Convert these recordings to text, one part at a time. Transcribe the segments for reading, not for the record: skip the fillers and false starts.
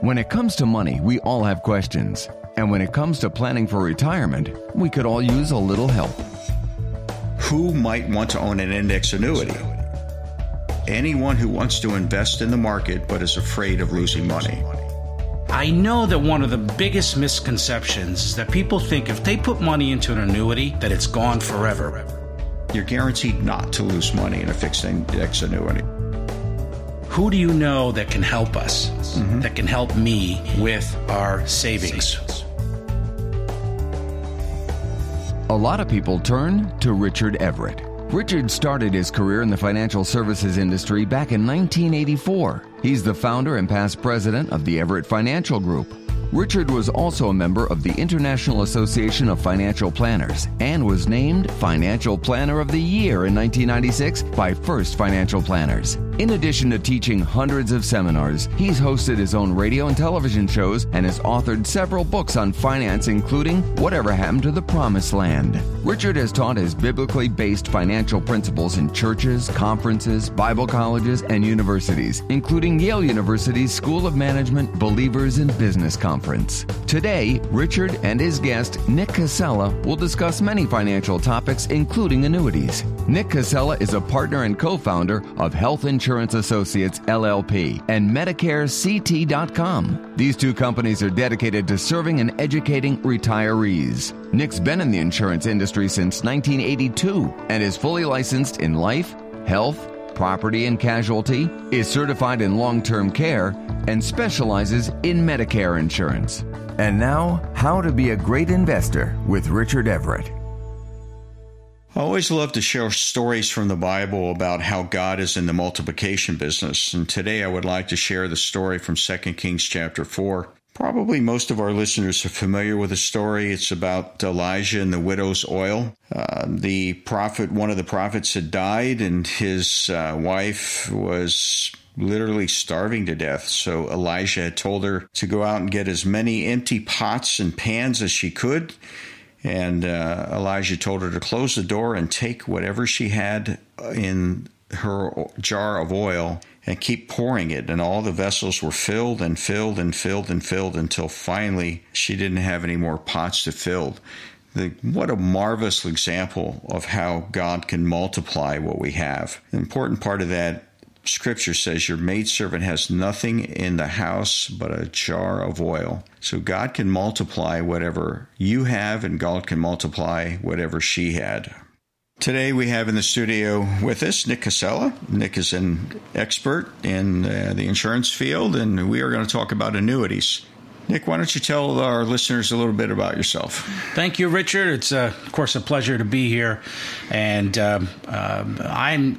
When it comes to money, we all have questions. And when it comes to planning for retirement, we could all use a little help. Who might want to own an index annuity? Anyone who wants to invest in the market but is afraid of losing money. I know that one of the biggest misconceptions is that people think if they put money into an annuity, that it's gone forever. You're guaranteed not to lose money in a fixed index annuity. Who do you know that can help us, that can help me with our savings? A lot of people turn to Richard Everett. Richard started his career in the financial services industry back in 1984. He's the founder and past president of the Everett Financial Group. Richard was also a member of the International Association of Financial Planners and was named Financial Planner of the Year in 1996 by First Financial Planners. In addition to teaching hundreds of seminars, he's hosted his own radio and television shows and has authored several books on finance, including Whatever Happened to the Promised Land. Richard has taught his biblically based financial principles in churches, conferences, Bible colleges, and universities, including Yale University's School of Management Believers in Business Conference. Today, Richard and his guest, Nick Casella, will discuss many financial topics, including annuities. Nick Casella is a partner and co-founder of Health Insurance Associates, LLP, and MedicareCT.com. These two companies are dedicated to serving and educating retirees. Nick's been in the insurance industry since 1982 and is fully licensed in life, health, property and casualty, is certified in long-term care, and specializes in Medicare insurance. And now, how to be a great investor with Richard Everett. I always love to share stories from the Bible about how God is in the multiplication business. And today I would like to share the story from 2 Kings chapter 4. Probably most of our listeners are familiar with the story. It's about Elijah and the widow's oil. The prophet, one of the prophets had died, and his wife was literally starving to death. So Elijah had told her to go out and get as many empty pots and pans as she could. And Elijah told her to close the door and take whatever she had in her jar of oil and keep pouring it. And all the vessels were filled and filled and filled and filled until finally she didn't have any more pots to fill. What a marvelous example of how God can multiply what we have. The important part of that Scripture says your maidservant has nothing in the house but a jar of oil. So God can multiply whatever you have, and God can multiply whatever she had. Today we have in the studio with us Nick Casella. Nick is an expert in the insurance field, and we are going to talk about annuities. Nick, why don't you tell our listeners a little bit about yourself? Thank you, Richard. It's, of course, a pleasure to be here. And I'm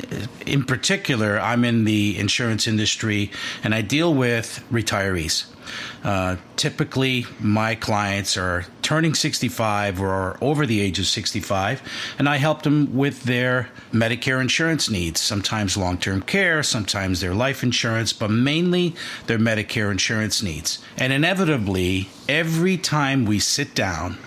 in the insurance industry, and I deal with retirees. Typically, my clients are turning 65 or over the age of 65, and I help them with their Medicare insurance needs, sometimes long-term care, sometimes their life insurance, but mainly their Medicare insurance needs. And inevitably, every time I sit down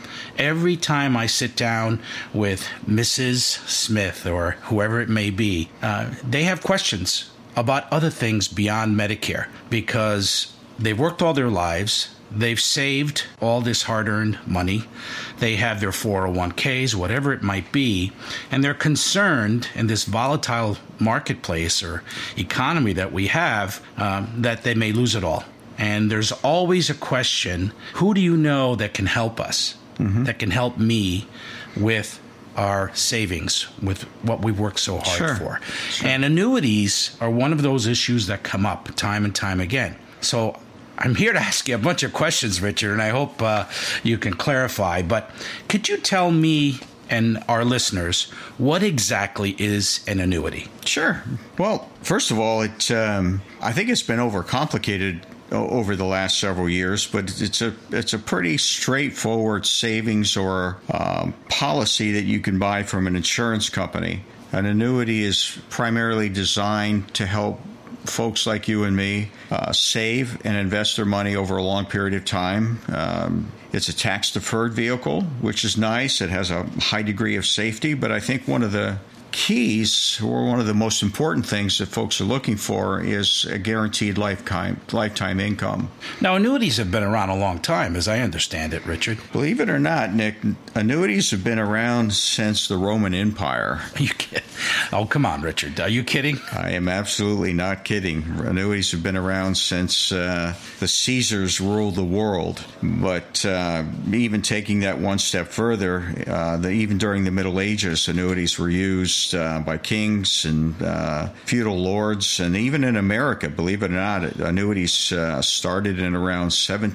with Mrs. Smith or whoever it may be, they have questions about other things beyond Medicare because they've worked all their lives. They've saved all this hard-earned money. They have their 401ks, whatever it might be, and they're concerned in this volatile marketplace or economy that we have that they may lose it all. And there's always a question, who do you know that can help us, that can help me with our savings, with what we work so hard for? Sure. And annuities are one of those issues that come up time and time again. So I'm here to ask you a bunch of questions, Richard, and I hope you can clarify. But could you tell me and our listeners what exactly is an annuity? Sure. Well, first of all, I think it's been overcomplicated over the last several years, but it's a pretty straightforward savings or policy that you can buy from an insurance company. An annuity is primarily designed to help folks like you and me save and invest their money over a long period of time. It's a tax-deferred vehicle, which is nice. It has a high degree of safety, but I think one of the keys, or one of the most important things that folks are looking for, is a guaranteed lifetime income. Now, annuities have been around a long time, as I understand it, Richard. Believe it or not, Nick, annuities have been around since the Roman Empire. Are you kidding? Oh, come on, Richard. Are you kidding? I am absolutely not kidding. Annuities have been around since the Caesars ruled the world. But even taking that one step further, even during the Middle Ages, annuities were used by kings and feudal lords. And even in America, believe it or not, annuities started in around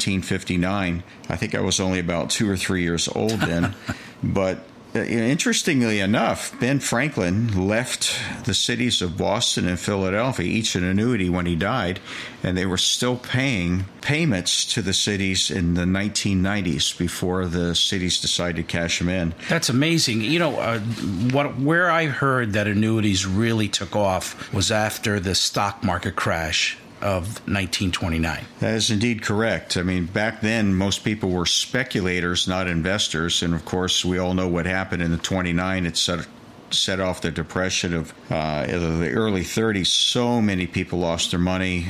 1759. I think I was only about 2 or 3 years old then. But interestingly enough, Ben Franklin left the cities of Boston and Philadelphia, each an annuity, when he died, and they were still paying payments to the cities in the 1990s before the cities decided to cash them in. That's amazing. You know, where I heard that annuities really took off was after the stock market crash of 1929. That is indeed correct. I mean, back then, most people were speculators, not investors. And of course, we all know what happened in the 29. It set off the depression of the early 30s. So many people lost their money.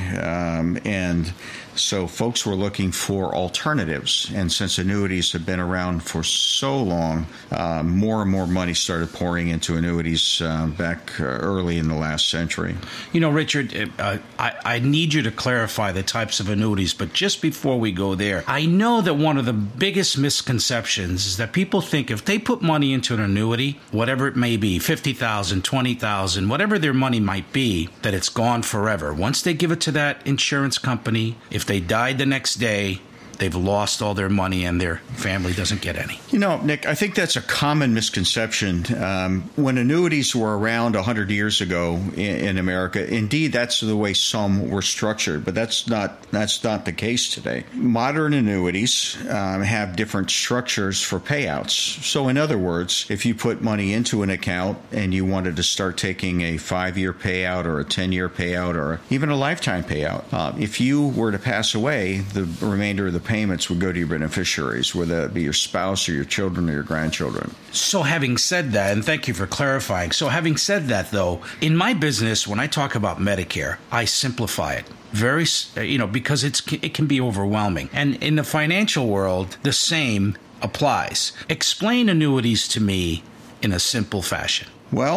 And so folks were looking for alternatives. And since annuities have been around for so long, more and more money started pouring into annuities back early in the last century. You know, Richard, I need you to clarify the types of annuities, but just before we go there, I know that one of the biggest misconceptions is that people think if they put money into an annuity, whatever it may be, $50,000, $20,000, whatever their money might be, that it's gone forever. Once they give it to that insurance company, if they died the next day, they've lost all their money and their family doesn't get any. You know, Nick, I think that's a common misconception. When annuities were around 100 years ago in America, indeed, that's the way some were structured, but that's not the case today. Modern annuities have different structures for payouts. So in other words, if you put money into an account and you wanted to start taking a 5-year payout or a 10-year payout or even a lifetime payout, if you were to pass away, the remainder of the payments would go to your beneficiaries, whether that be your spouse or your children or your grandchildren. So having said that, and thank you for clarifying, so having said that, though, in my business, when I talk about Medicare, I simplify it. Because it can be overwhelming. And in the financial world, the same applies. Explain annuities to me in a simple fashion. Well,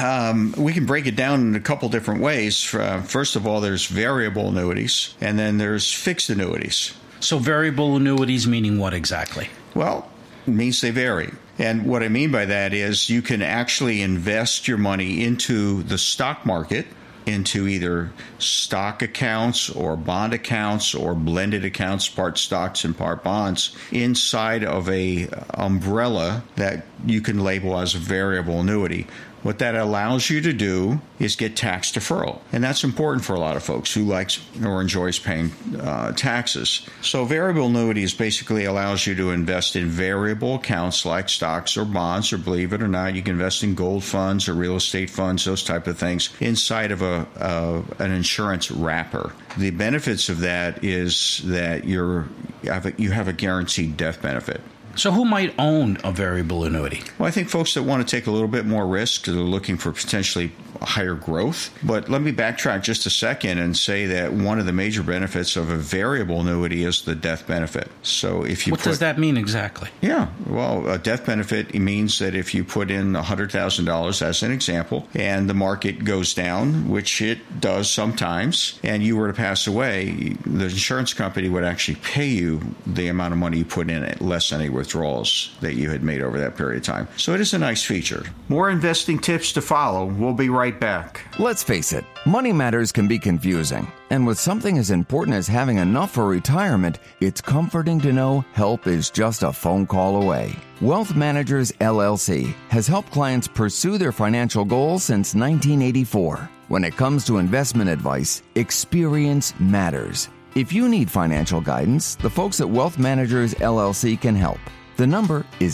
we can break it down in a couple different ways. First of all, there's variable annuities, and then there's fixed annuities. So variable annuities meaning what exactly? Well, it means they vary. And what I mean by that is you can actually invest your money into the stock market, into either stock accounts or bond accounts or blended accounts, part stocks and part bonds, inside of a umbrella that you can label as a variable annuity. What that allows you to do is get tax deferral. And that's important for a lot of folks who likes or enjoys paying taxes. So variable annuities basically allows you to invest in variable accounts like stocks or bonds, or believe it or not, you can invest in gold funds or real estate funds, those type of things, inside of an insurance wrapper. The benefits of that is that you have a guaranteed death benefit. So who might own a variable annuity? Well, I think folks that want to take a little bit more risk, they're looking for potentially higher growth. But let me backtrack just a second and say that one of the major benefits of a variable annuity is the death benefit. So if you What does that mean exactly? Yeah, well, a death benefit means that if you put in $100,000 as an example, and the market goes down, which it does sometimes, and you were to pass away, the insurance company would actually pay you the amount of money you put in it, less any withdrawals that you had made over that period of time. So it is a nice feature. More investing tips to follow. We'll be right back. Let's face it, money matters can be confusing. And with something as important as having enough for retirement, it's comforting to know help is just a phone call away. Wealth Managers, LLC has helped clients pursue their financial goals since 1984. When it comes to investment advice, experience matters. If you need financial guidance, the folks at Wealth Managers, LLC can help. The number is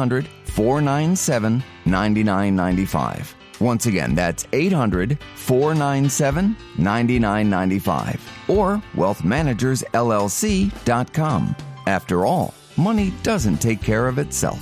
800-497-9995. Once again, that's 800-497-9995 or wealthmanagersllc.com. After all, money doesn't take care of itself.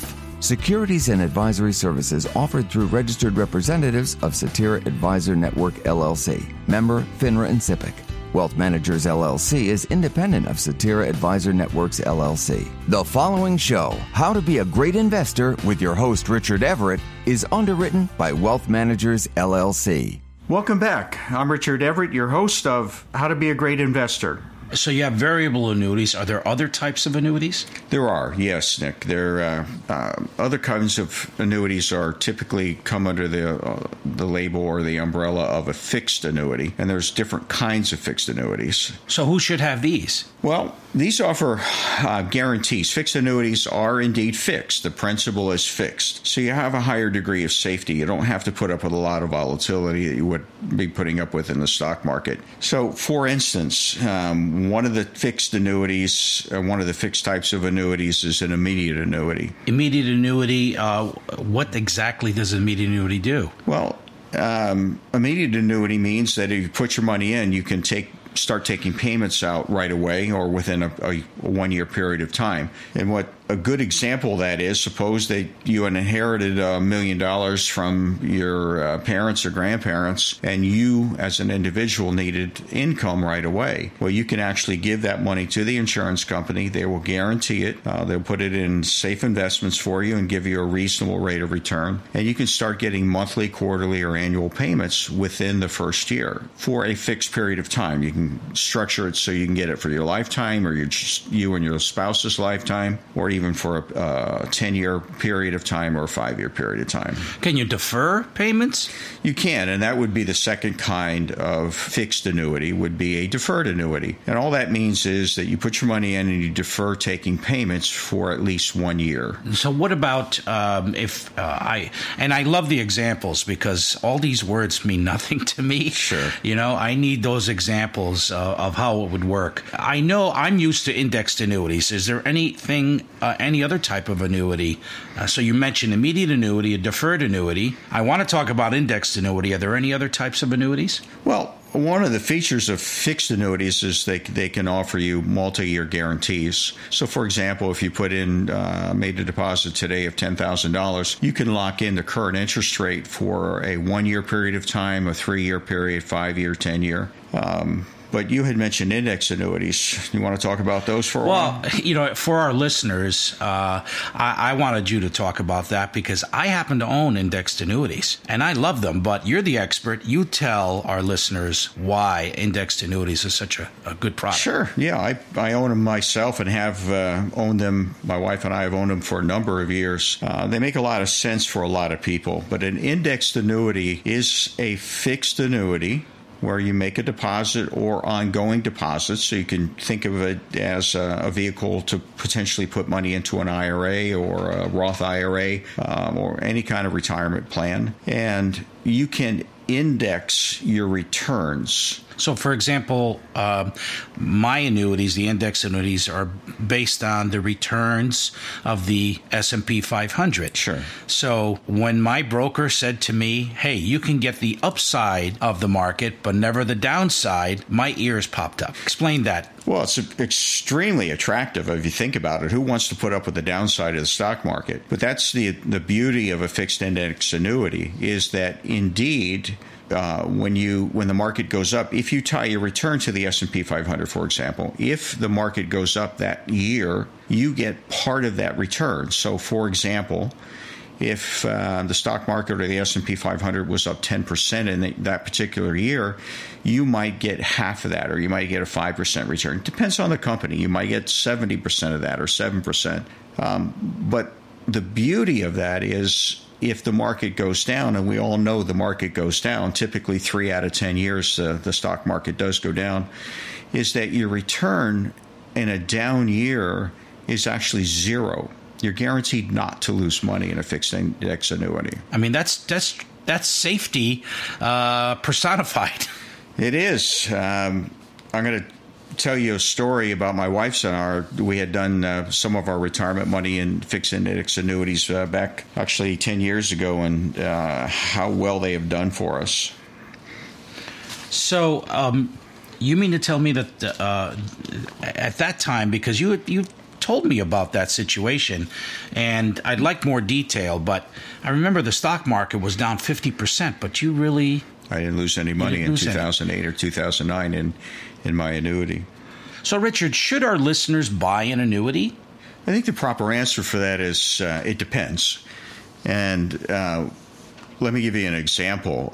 Securities and advisory services offered through registered representatives of Cetera Advisor Network, LLC. Member, FINRA and SIPC. Wealth Managers, LLC is independent of Cetera Advisor Networks, LLC. The following show, How to Be a Great Investor with your host, Richard Everett, is underwritten by Wealth Managers, LLC. Welcome back. I'm Richard Everett, your host of How to Be a Great Investor. So you have variable annuities. Are there other types of annuities? There are, yes, Nick. There other kinds of annuities are typically come under the label or the umbrella of a fixed annuity, and there's different kinds of fixed annuities. So who should have these? Well, these offer guarantees. Fixed annuities are indeed fixed. The principal is fixed. So you have a higher degree of safety. You don't have to put up with a lot of volatility that you would be putting up with in the stock market. So, for instance, one of the fixed annuities, one of the fixed types of annuities is an immediate annuity. Immediate annuity, what exactly does an immediate annuity do? Well, immediate annuity means that if you put your money in, you can start taking payments out right away or within a 1 year period of time. And what a good example of that is, suppose that you inherited $1 million from your parents or grandparents, and you as an individual needed income right away. Well, you can actually give that money to the insurance company. They will guarantee it. They'll put it in safe investments for you and give you a reasonable rate of return. And you can start getting monthly, quarterly, or annual payments within the first year for a fixed period of time. You can structure it so you can get it for your lifetime or you and your spouse's lifetime, or even for a 10-year period of time or a 5-year period of time. Can you defer payments? You can, and that would be the second kind of fixed annuity, would be a deferred annuity. And all that means is that you put your money in and you defer taking payments for at least 1 year. So what about I love the examples because all these words mean nothing to me. Sure. You know, I need those examples of how it would work. I know I'm used to indexed annuities. Is there anything, any other type of annuity? So you mentioned immediate annuity, a deferred annuity. I want to talk about indexed annuity. Are there any other types of annuities? Well, one of the features of fixed annuities is they can offer you multi-year guarantees. So, for example, if you put in, made a deposit today of $10,000, you can lock in the current interest rate for a 1 year period of time, a 3-year period, 5-year, 10-year. But you had mentioned index annuities. You want to talk about those for a while? Well, you know, for our listeners, I wanted you to talk about that because I happen to own indexed annuities, and I love them, but you're the expert. You tell our listeners why indexed annuities is such a good product. Sure. Yeah, I own them myself and have owned them. My wife and I have owned them for a number of years. They make a lot of sense for a lot of people, but an indexed annuity is a fixed annuity where you make a deposit or ongoing deposit. So you can think of it as a vehicle to potentially put money into an IRA or a Roth IRA or any kind of retirement plan. And you can index your returns. So, for example, my annuities, the index annuities, are based on the returns of the S&P 500. Sure. So when my broker said to me, hey, you can get the upside of the market, but never the downside, my ears popped up. Explain that. Well, it's extremely attractive if you think about it. Who wants to put up with the downside of the stock market? But that's the beauty of a fixed index annuity, is that indeed when the market goes up, if you tie your return to the S&P 500, for example, if the market goes up that year, you get part of that return. So, for example, if the stock market or the S&P 500 was up 10% in that particular year, you might get half of that, or you might get a 5% return. It depends on the company. You might get 70% of that or 7%. But the beauty of that is, if the market goes down, and we all know the market goes down, typically 3 out of 10 years the stock market does go down, is that your return in a down year is actually zero. You're guaranteed not to lose money in a fixed index annuity. I mean, that's safety personified. It is. I'm going to tell you a story about my wife's and our. We had done some of our retirement money in fixed index annuities back actually 10 years ago, and how well they have done for us. So you mean to tell me that at that time, because you told me about that situation, and I'd like more detail, but I remember the stock market was down 50%, but you really... I didn't lose any money in 2008 or 2009 in my annuity. So, Richard, should our listeners buy an annuity? I think the proper answer for that is it depends. And let me give you an example.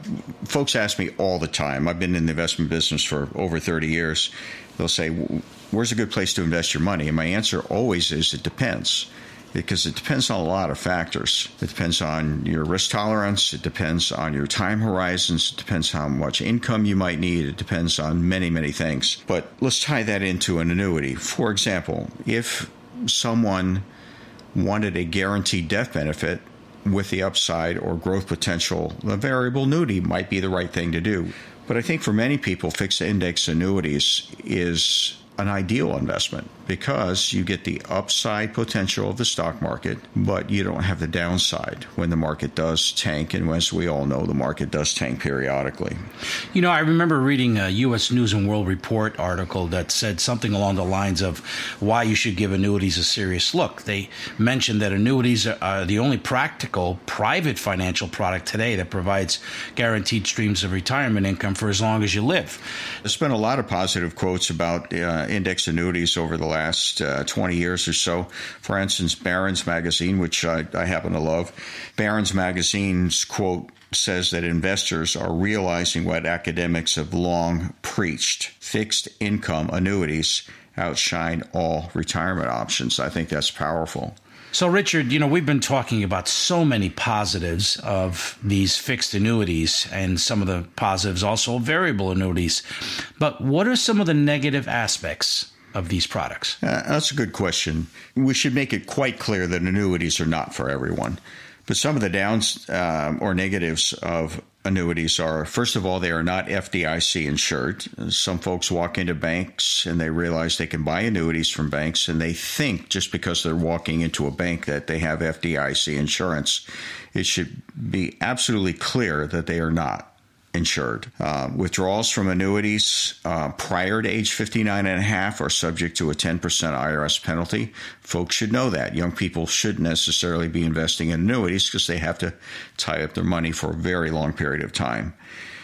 Folks ask me all the time. I've been in the investment business for over 30 years. They'll say, where's a good place to invest your money? And my answer always is it depends, because it depends on a lot of factors. It depends on your risk tolerance. It depends on your time horizons. It depends how much income you might need. It depends on many, many things. But let's tie that into an annuity. For example, if someone wanted a guaranteed death benefit with the upside or growth potential, a variable annuity might be the right thing to do. But I think for many people, fixed index annuities is an ideal investment because you get the upside potential of the stock market, but you don't have the downside when the market does tank. And as we all know, the market does tank periodically. You know, I remember reading a U.S. News and World Report article that said something along the lines of why you should give annuities a serious look. They mentioned that annuities are the only practical private financial product today that provides guaranteed streams of retirement income for as long as you live. There's been a lot of positive quotes about index annuities over the last 20 years or so. For instance, Barron's Magazine, which I happen to love, Barron's Magazine's quote says that investors are realizing what academics have long preached. Fixed income annuities outshine all retirement options. I think that's powerful. So, Richard, you know, we've been talking about so many positives of these fixed annuities and some of the positives also of variable annuities. But what are some of the negative aspects of these products? That's a good question. We should make it quite clear that annuities are not for everyone. But some of the downs or negatives of annuities are, first of all, they are not FDIC insured. Some folks walk into banks and they realize they can buy annuities from banks, and they think just because they're walking into a bank that they have FDIC insurance. It should be absolutely clear that they are not insured. Withdrawals from annuities prior to age 59 and a half are subject to a 10% IRS penalty. Folks should know that. Young people shouldn't necessarily be investing in annuities because they have to tie up their money for a very long period of time.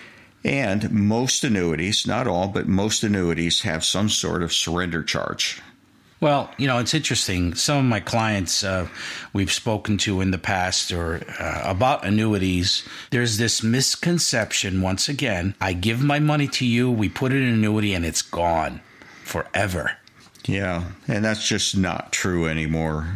And most annuities, not all, but most annuities have some sort of surrender charge. Well, you know, it's interesting. Some of my clients we've spoken to in the past or about annuities, there's this misconception, once again, I give my money to you, we put it in an annuity, and it's gone forever. Yeah, and that's just not true anymore.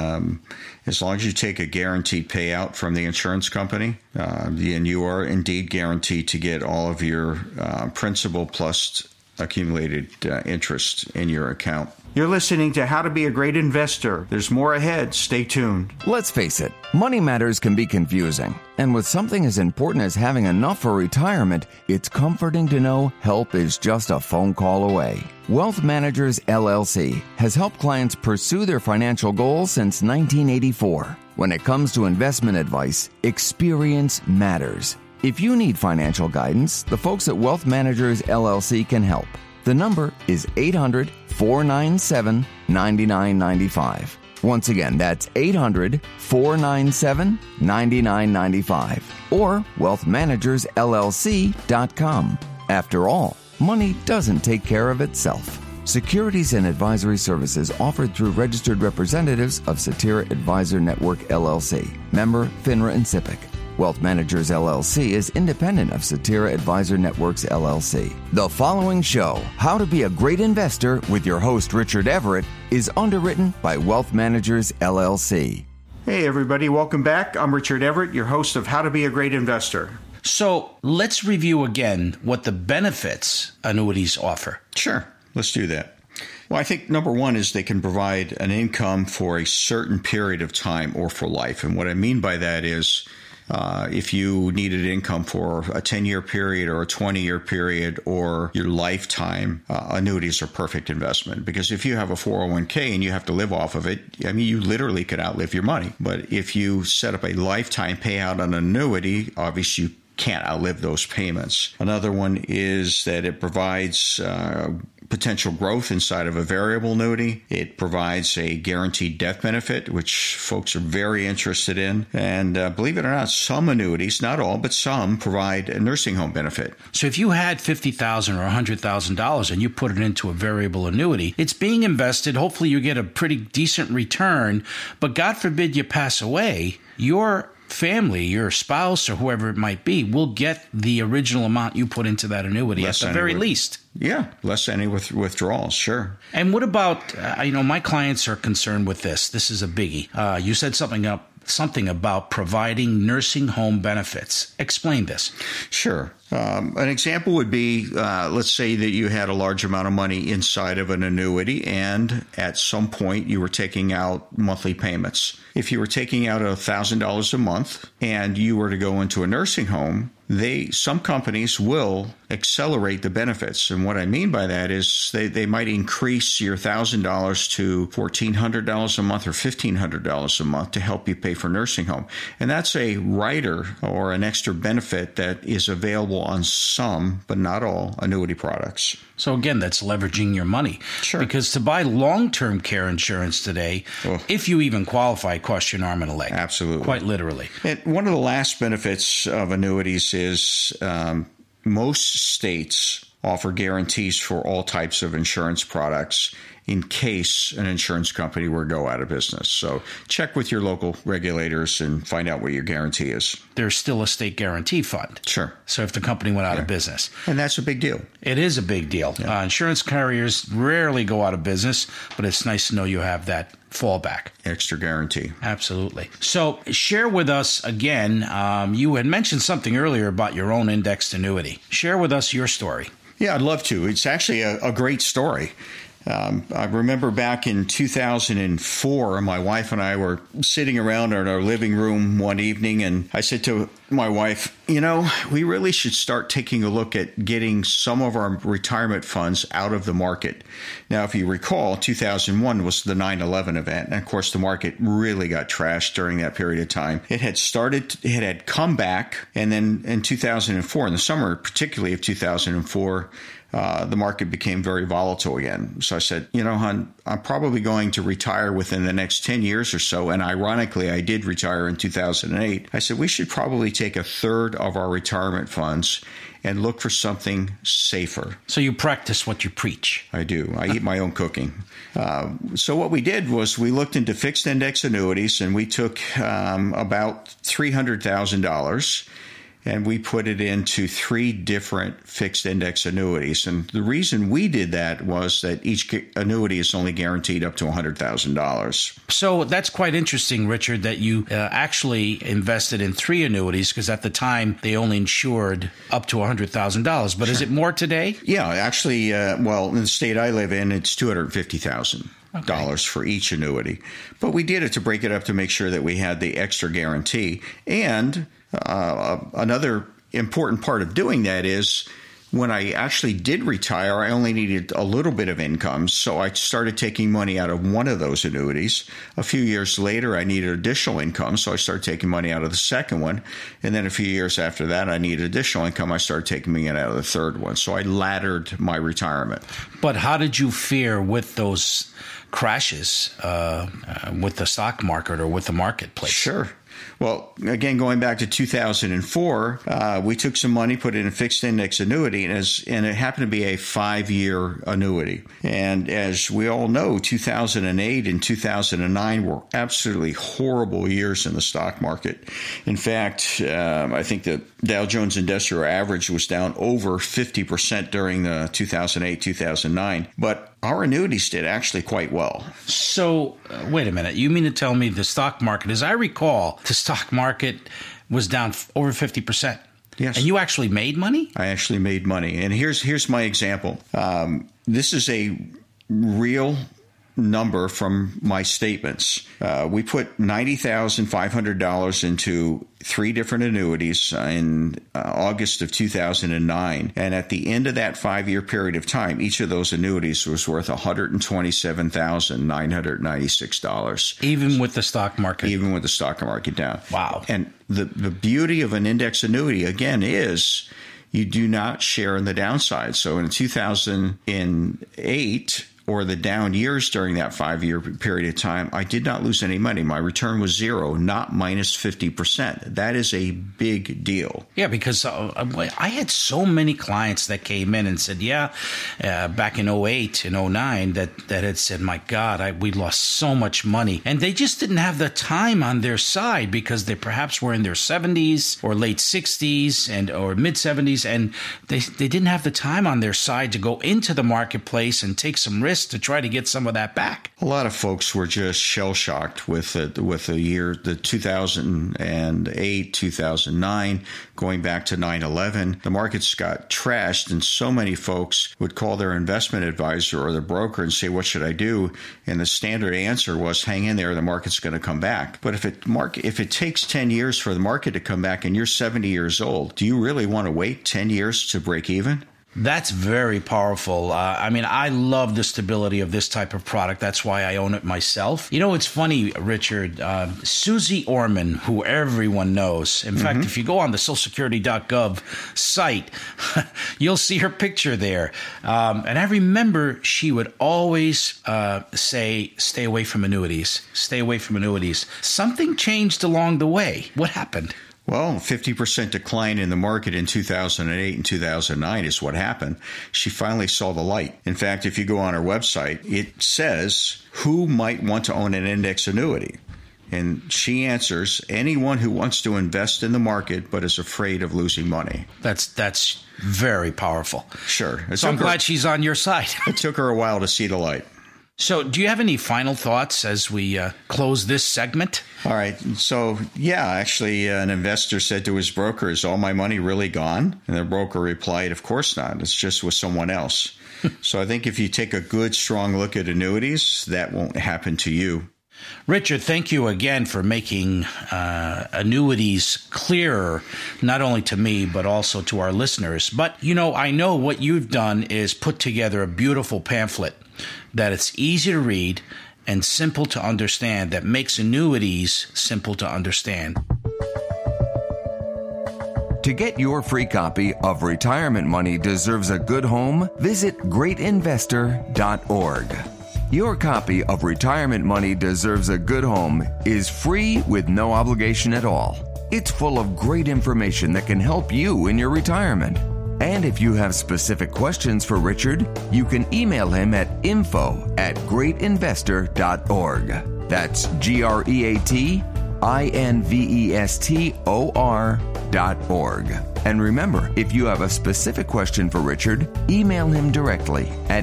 As long as you take a guaranteed payout from the insurance company, and you are indeed guaranteed to get all of your principal plus accumulated interest in your account. You're listening to How to Be a Great Investor. There's more ahead. Stay tuned. Let's face it, money matters can be confusing. And with something as important as having enough for retirement, it's comforting to know help is just a phone call away. Wealth Managers, LLC has helped clients pursue their financial goals since 1984. When it comes to investment advice, experience matters. If you need financial guidance, the folks at Wealth Managers, LLC can help. The number is 800-497-9995. Once again, that's 800-497-9995 or wealthmanagersllc.com. After all, money doesn't take care of itself. Securities and advisory services offered through registered representatives of Cetera Advisor Network, LLC. Member FINRA and SIPC. Wealth Managers, LLC is independent of Cetera Advisor Networks, LLC. The following show, How to Be a Great Investor with your host, Richard Everett, is underwritten by Wealth Managers, LLC. Hey, everybody. Welcome back. I'm Richard Everett, your host of How to Be a Great Investor. So let's review again what the benefits annuities offer. Sure. Let's do that. Well, I think number one is they can provide an income for a certain period of time or for life. And what I mean by that is if you needed income for a 10-year period or a 20-year period or your lifetime, annuities are perfect investment. Because if you have a 401k and you have to live off of it, I mean, you literally could outlive your money. But if you set up a lifetime payout on an annuity, obviously you can't outlive those payments. Another one is that it provides potential growth inside of a variable annuity. It provides a guaranteed death benefit, which folks are very interested in. And believe it or not, some annuities, not all, but some, provide a nursing home benefit. So if you had $50,000 or $100,000 and you put it into a variable annuity, it's being invested. Hopefully you get a pretty decent return. But God forbid you pass away, your family, your spouse, or whoever it might be, will get the original amount you put into that annuity at the very least. Yeah, less any withdrawals, sure. And what about, my clients are concerned with this. This is a biggie. You said something about providing nursing home benefits. Explain this. Sure. An example would be, let's say that you had a large amount of money inside of an annuity, and at some point you were taking out monthly payments. If you were taking out $1,000 a month and you were to go into a nursing home, some companies will accelerate the benefits. And what I mean by that is they might increase your $1,000 to $1,400 a month or $1,500 a month to help you pay for nursing home. And that's a rider or an extra benefit that is available on some, but not all, annuity products. So again, that's leveraging your money. Sure. Because to buy long-term care insurance today, if you even qualify, costs you an arm and a leg. Absolutely. Quite literally. And one of the last benefits of annuities is most states offer guarantees for all types of insurance products in case an insurance company were to go out of business. So check with your local regulators and find out what your guarantee is. There's still a state guarantee fund. Sure. So if the company went out of business. And that's a big deal. It is a big deal. Yeah. Insurance carriers rarely go out of business, but it's nice to know you have that fallback. Extra guarantee. Absolutely. So share with us again, you had mentioned something earlier about your own indexed annuity. Share with us your story. Yeah, I'd love to. It's actually a great story. I remember back in 2004, my wife and I were sitting around in our living room one evening, and I said to my wife, we really should start taking a look at getting some of our retirement funds out of the market. Now, if you recall, 2001 was the 9/11 event, and of course, the market really got trashed during that period of time. It had come back, and then in 2004, in the summer particularly of 2004, the market became very volatile again. So I said, hon, I'm probably going to retire within the next 10 years or so. And ironically, I did retire in 2008. I said, we should probably take a third of our retirement funds and look for something safer. So you practice what you preach. I do. I eat my own cooking. So what we did was we looked into fixed index annuities, and we took about $300,000. And we put it into 3 different fixed index annuities. And the reason we did that was that each annuity is only guaranteed up to $100,000. So that's quite interesting, Richard, that you actually invested in 3 annuities, because at the time they only insured up to $100,000. But sure. Is it more today? Yeah, actually, in the state I live in, it's $250,000 for each annuity. But we did it to break it up to make sure that we had the extra guarantee. And another important part of doing that is when I actually did retire, I only needed a little bit of income. So I started taking money out of one of those annuities. A few years later, I needed additional income. So I started taking money out of the second one. And then a few years after that, I needed additional income. I started taking money out of the third one. So I laddered my retirement. But how did you fare with those crashes with the stock market or with the marketplace? Sure. Well, again, going back to 2004, we took some money, put it in a fixed index annuity, and it happened to be a 5-year annuity. And as we all know, 2008 and 2009 were absolutely horrible years in the stock market. In fact, I think the Dow Jones Industrial Average was down over 50% during the 2008-2009. But our annuities did actually quite well. So, wait a minute. You mean to tell me the stock market, as I recall, the stock market was down over 50%? Yes. And you actually made money? I actually made money. And here's my example. This is a real number from my statements. We put $90,500 into 3 different annuities in August of 2009. And at the end of that 5-year period of time, each of those annuities was worth $127,996. Even with the stock market? Even with the stock market down. Wow. And the beauty of an index annuity, again, is you do not share in the downside. So in 2008, or the down years during that 5-year period of time, I did not lose any money. My return was zero, not minus 50%. That is a big deal. Yeah, because I had so many clients that came in and said, back in 08 and 09, that had said, my God, we lost so much money. And they just didn't have the time on their side because they perhaps were in their 70s or late 60s or mid 70s, and they didn't have the time on their side to go into the marketplace and take some risks to try to get some of that back. A lot of folks were just shell-shocked with the year, the 2008, 2009, going back to 9/11. The markets got trashed, and so many folks would call their investment advisor or the broker and say, what should I do? And the standard answer was, hang in there, the market's going to come back. But if it takes 10 years for the market to come back and you're 70 years old, do you really want to wait 10 years to break even? That's very powerful. I love the stability of this type of product. That's why I own it myself. You know, it's funny, Richard, Susie Orman, who everyone knows. In fact, if you go on the socialsecurity.gov site, you'll see her picture there. And I remember she would always say, stay away from annuities, stay away from annuities. Something changed along the way. What happened? Well, 50% decline in the market in 2008 and 2009 is what happened. She finally saw the light. In fact, if you go on her website, it says, who might want to own an index annuity? And she answers, anyone who wants to invest in the market but is afraid of losing money. That's very powerful. Sure. So I'm glad she's on your side. It took her a while to see the light. So do you have any final thoughts as we close this segment? All right. So, actually, an investor said to his broker, is all my money really gone? And the broker replied, of course not. It's just with someone else. So I think if you take a good, strong look at annuities, that won't happen to you. Richard, thank you again for making annuities clearer, not only to me, but also to our listeners. But, I know what you've done is put together a beautiful pamphlet that it's easy to read and simple to understand, that makes annuities simple to understand. To get your free copy of Retirement Money Deserves a Good Home, visit greatinvestor.org. Your copy of Retirement Money Deserves a Good Home is free with no obligation at all. It's full of great information that can help you in your retirement. And if you have specific questions for Richard, you can email him at info@greatinvestor.org. That's GREATINVESTOR.org. And remember, if you have a specific question for Richard, email him directly at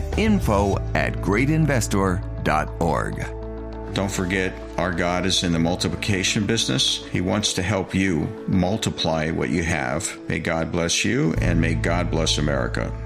info@greatinvestor.org. Don't forget, our God is in the multiplication business. He wants to help you multiply what you have. May God bless you, and may God bless America.